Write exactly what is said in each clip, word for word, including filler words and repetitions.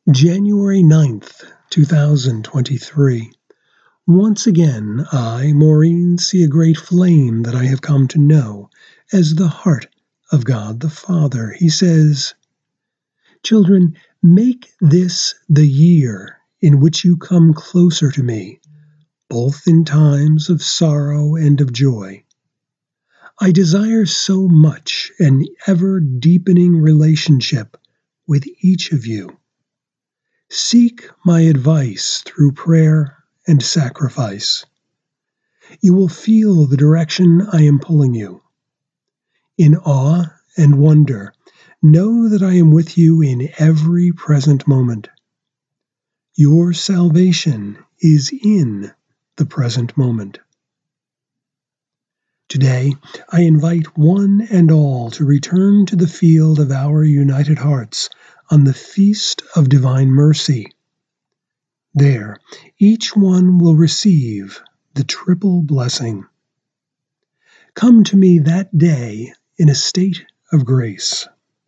January ninth, two thousand twenty-three. Once again, I, Maureen, see a great flame that I have come to know as the heart of God the Father. He says, "Children, make this the year in which you come closer to me, both in times of sorrow and of joy. I desire so much an ever-deepening relationship with each of you. Seek my advice through prayer and sacrifice. You will feel the direction I am pulling you. In awe and wonder, know that I am with you in every present moment. Your salvation is in the present moment." Today, I invite one and all to return to the field of our united hearts on the Feast of Divine Mercy. There, each one will receive the triple blessing. Come to me that day in a state of grace.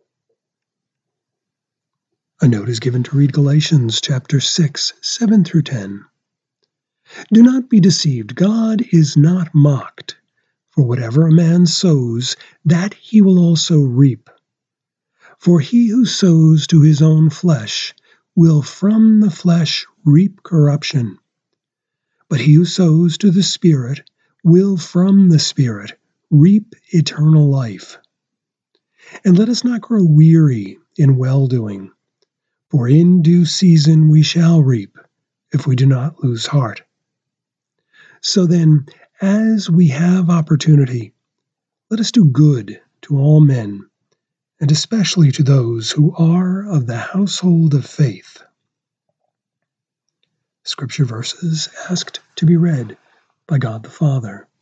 A note is given to read Galatians chapter six, seven through ten. Do not be deceived. God is not mocked. For whatever a man sows, that he will also reap. For he who sows to his own flesh will from the flesh reap corruption. But he who sows to the Spirit will from the Spirit reap eternal life. And let us not grow weary in well-doing, for in due season we shall reap, if we do not lose heart. So then, as we have opportunity, let us do good to all men, and especially to those who are of the household of faith. Scripture verses asked to be read by God the Father.